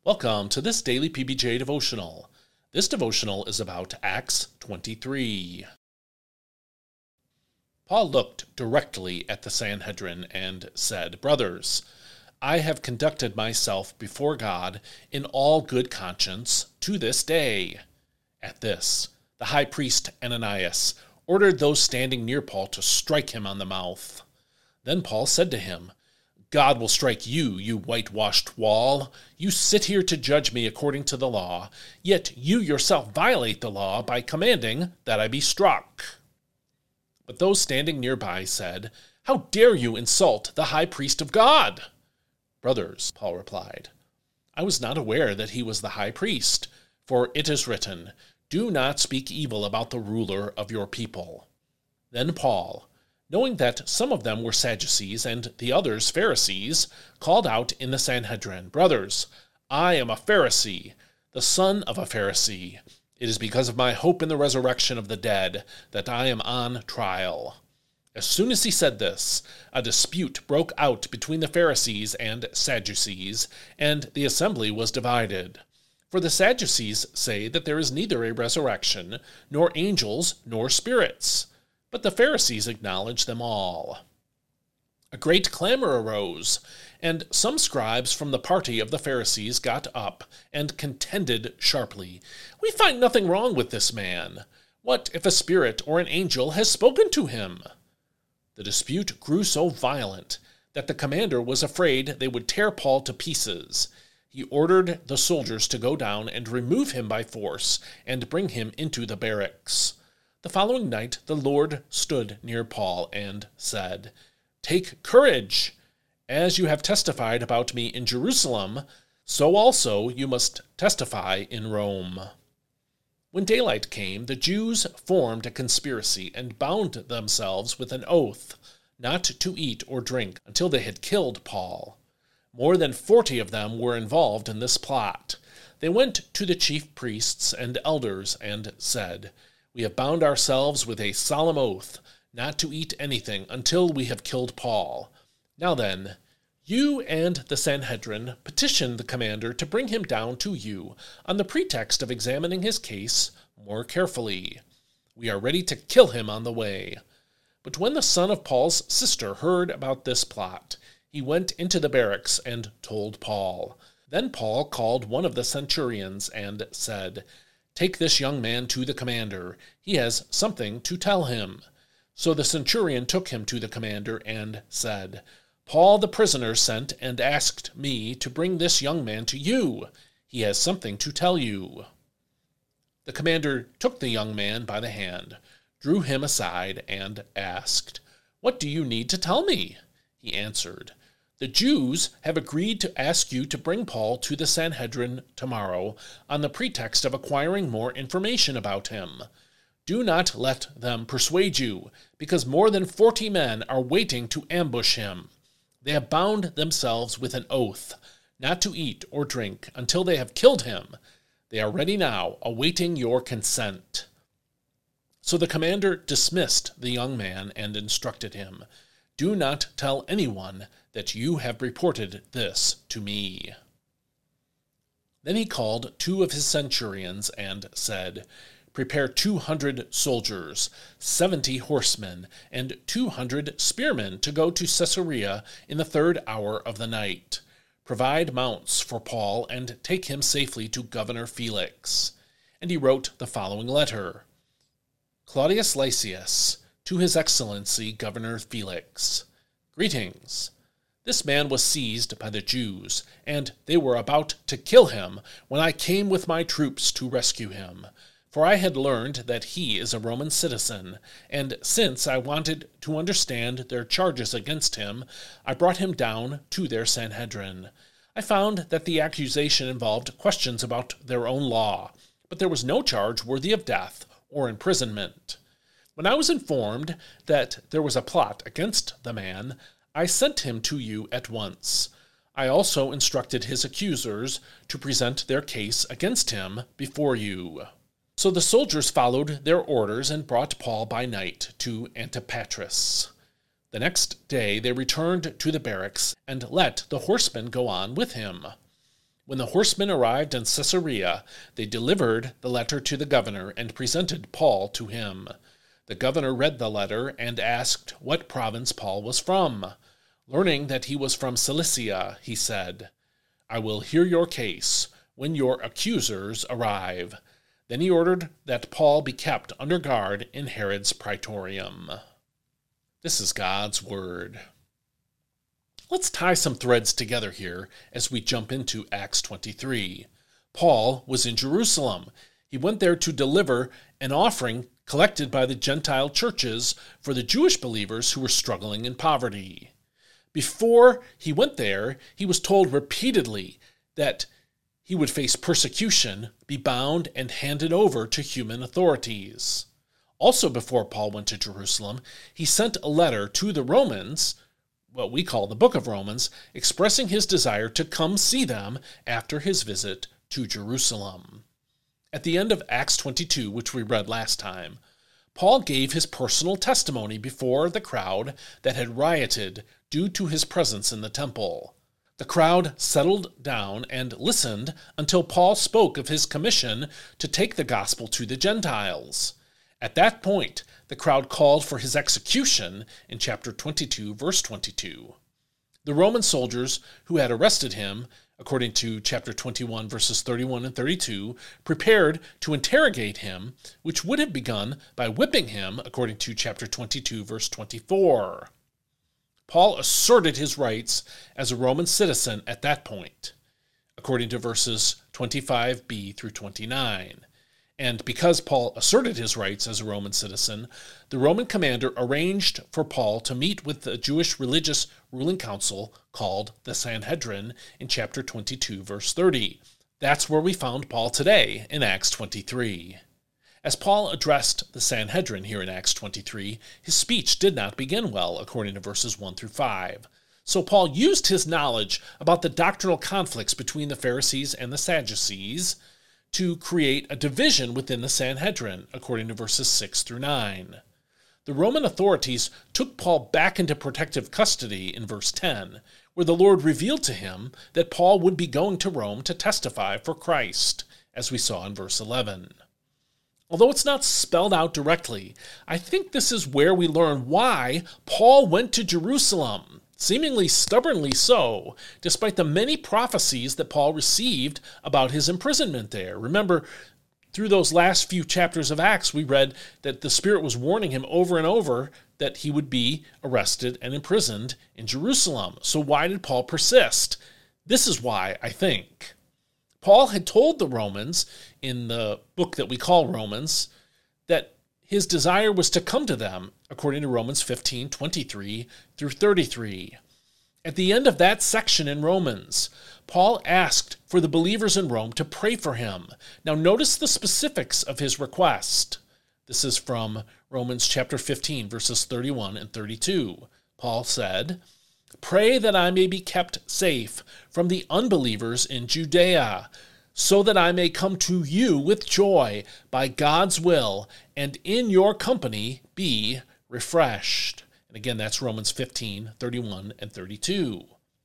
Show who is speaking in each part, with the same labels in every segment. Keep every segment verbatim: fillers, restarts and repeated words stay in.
Speaker 1: Welcome to this daily P B J devotional. This devotional is about Acts twenty-three. Paul looked directly at the Sanhedrin and said, "Brothers, I have conducted myself before God in all good conscience to this day." At this, the high priest Ananias ordered those standing near Paul to strike him on the mouth. Then Paul said to him, "God will strike you, you whitewashed wall. You sit here to judge me according to the law, yet you yourself violate the law by commanding that I be struck." But those standing nearby said, "How dare you insult the high priest of God?" "Brothers," Paul replied, "I was not aware that he was the high priest, for it is written, 'Do not speak evil about the ruler of your people.'" Then Paul, knowing that some of them were Sadducees and the others Pharisees, called out in the Sanhedrin, "Brothers, I am a Pharisee, the son of a Pharisee. It is because of my hope in the resurrection of the dead that I am on trial." As soon as he said this, a dispute broke out between the Pharisees and Sadducees, and the assembly was divided. For the Sadducees say that there is neither a resurrection, nor angels, nor spirits. But the Pharisees acknowledge them all. A great clamor arose, and some scribes from the party of the Pharisees got up and contended sharply. "We find nothing wrong with this man. What if a spirit or an angel has spoken to him?" The dispute grew so violent that the commander was afraid they would tear Paul to pieces. He ordered the soldiers to go down and remove him by force and bring him into the barracks. The following night the Lord stood near Paul and said, "Take courage. As you have testified about me in Jerusalem, so also you must testify in Rome." When daylight came, the Jews formed a conspiracy and bound themselves with an oath not to eat or drink until they had killed Paul. More than forty of them were involved in this plot. They went to the chief priests and elders and said, "We have bound ourselves with a solemn oath not to eat anything until we have killed Paul. Now then, you and the Sanhedrin petition the commander to bring him down to you on the pretext of examining his case more carefully. We are ready to kill him on the way." But when the son of Paul's sister heard about this plot, he went into the barracks and told Paul. Then Paul called one of the centurions and said, "Take this young man to the commander. He has something to tell him." So the centurion took him to the commander and said, "Paul the prisoner sent and asked me to bring this young man to you. He has something to tell you." The commander took the young man by the hand, drew him aside, and asked, "What do you need to tell me?" He answered, "The Jews have agreed to ask you to bring Paul to the Sanhedrin tomorrow on the pretext of acquiring more information about him. Do not let them persuade you, because more than forty men are waiting to ambush him. They have bound themselves with an oath not to eat or drink until they have killed him. They are ready now, awaiting your consent." So the commander dismissed the young man and instructed him, "Do not tell anyone that you have reported this to me." Then he called two of his centurions and said, "Prepare two hundred soldiers, seventy horsemen, and two hundred spearmen to go to Caesarea in the third hour of the night. Provide mounts for Paul and take him safely to Governor Felix." And he wrote the following letter: "Claudius Lysias, to His Excellency Governor Felix. Greetings. This man was seized by the Jews, and they were about to kill him when I came with my troops to rescue him. For I had learned that he is a Roman citizen, and since I wanted to understand their charges against him, I brought him down to their Sanhedrin. I found that the accusation involved questions about their own law, but there was no charge worthy of death or imprisonment. When I was informed that there was a plot against the man, I sent him to you at once. I also instructed his accusers to present their case against him before you." So the soldiers followed their orders and brought Paul by night to Antipatris. The next day they returned to the barracks and let the horsemen go on with him. When the horsemen arrived in Caesarea, they delivered the letter to the governor and presented Paul to him. The governor read the letter and asked what province Paul was from. Learning that he was from Cilicia, he said, "I will hear your case when your accusers arrive." Then he ordered that Paul be kept under guard in Herod's praetorium. This is God's word. Let's tie some threads together here as we jump into Acts twenty-three. Paul was in Jerusalem. He went there to deliver an offering collected by the Gentile churches for the Jewish believers who were struggling in poverty. Before he went there, he was told repeatedly that he would face persecution, be bound, and handed over to human authorities. Also, before Paul went to Jerusalem, he sent a letter to the Romans, what we call the Book of Romans, expressing his desire to come see them after his visit to Jerusalem. At the end of Acts twenty-two, which we read last time, Paul gave his personal testimony before the crowd that had rioted due to his presence in the temple. The crowd settled down and listened until Paul spoke of his commission to take the gospel to the Gentiles. At that point, the crowd called for his execution in chapter twenty-two, verse twenty-two. The Roman soldiers who had arrested him, according to chapter twenty-one, verses thirty-one and thirty-two, prepared to interrogate him, which would have begun by whipping him, according to chapter twenty-two, verse twenty-four. Paul asserted his rights as a Roman citizen at that point, according to verses twenty-five b through twenty-nine. And because Paul asserted his rights as a Roman citizen, the Roman commander arranged for Paul to meet with the Jewish religious ruling council called the Sanhedrin in chapter twenty-two, verse thirty. That's where we found Paul today in Acts twenty-three. As Paul addressed the Sanhedrin here in Acts twenty-three, his speech did not begin well, according to verses one through five. So Paul used his knowledge about the doctrinal conflicts between the Pharisees and the Sadducees to create a division within the Sanhedrin, according to verses six through nine. The Roman authorities took Paul back into protective custody in verse ten, where the Lord revealed to him that Paul would be going to Rome to testify for Christ, as we saw in verse eleven. Although it's not spelled out directly, I think this is where we learn why Paul went to Jerusalem, seemingly stubbornly so, despite the many prophecies that Paul received about his imprisonment there. Remember, through those last few chapters of Acts, we read that the Spirit was warning him over and over that he would be arrested and imprisoned in Jerusalem. So why did Paul persist? This is why, I think. Paul had told the Romans, in the book that we call Romans, that his desire was to come to them, according to Romans fifteen, twenty-three through thirty-three. At the end of that section in Romans, Paul asked for the believers in Rome to pray for him. Now notice the specifics of his request. This is from Romans chapter fifteen, verses thirty-one and thirty-two. Paul said, "Pray that I may be kept safe from the unbelievers in Judea, so that I may come to you with joy by God's will, and in your company be refreshed." And again, that's Romans fifteen, thirty-one and thirty-two.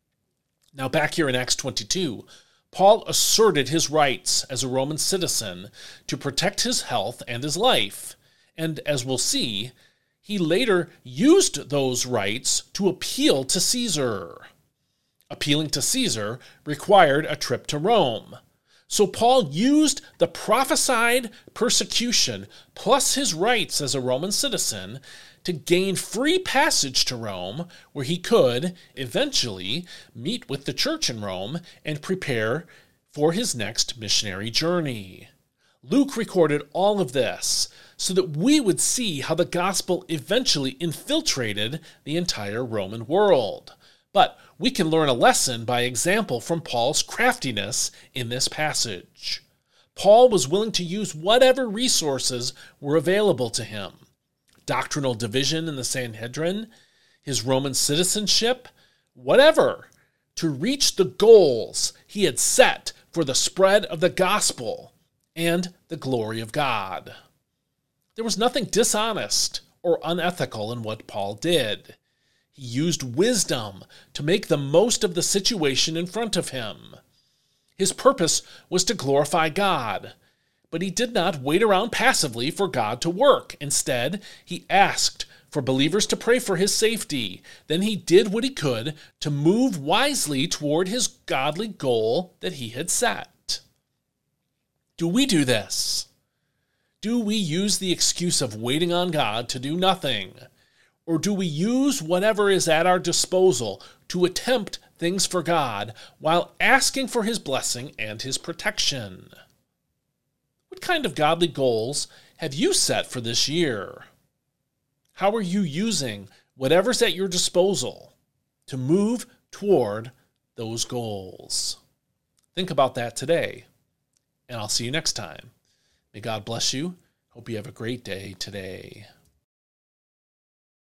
Speaker 1: Now back here in Acts twenty-two, Paul asserted his rights as a Roman citizen to protect his health and his life. And as we'll see, he later used those rights to appeal to Caesar. Appealing to Caesar required a trip to Rome. So Paul used the prophesied persecution plus his rights as a Roman citizen to gain free passage to Rome, where he could eventually meet with the church in Rome and prepare for his next missionary journey. Luke recorded all of this so that we would see how the gospel eventually infiltrated the entire Roman world. But we can learn a lesson by example from Paul's craftiness in this passage. Paul was willing to use whatever resources were available to him. Doctrinal division in the Sanhedrin, his Roman citizenship, whatever, to reach the goals he had set for the spread of the gospel and the glory of God. There was nothing dishonest or unethical in what Paul did. He used wisdom to make the most of the situation in front of him. His purpose was to glorify God. But he did not wait around passively for God to work. Instead, he asked for believers to pray for his safety. Then he did what he could to move wisely toward his godly goal that he had set. Do we do this? Do we use the excuse of waiting on God to do nothing? Or do we use whatever is at our disposal to attempt things for God while asking for his blessing and his protection? What kind of godly goals have you set for this year? How are you using whatever's at your disposal to move toward those goals? Think about that today, and I'll see you next time. May God bless you. Hope you have a great day today.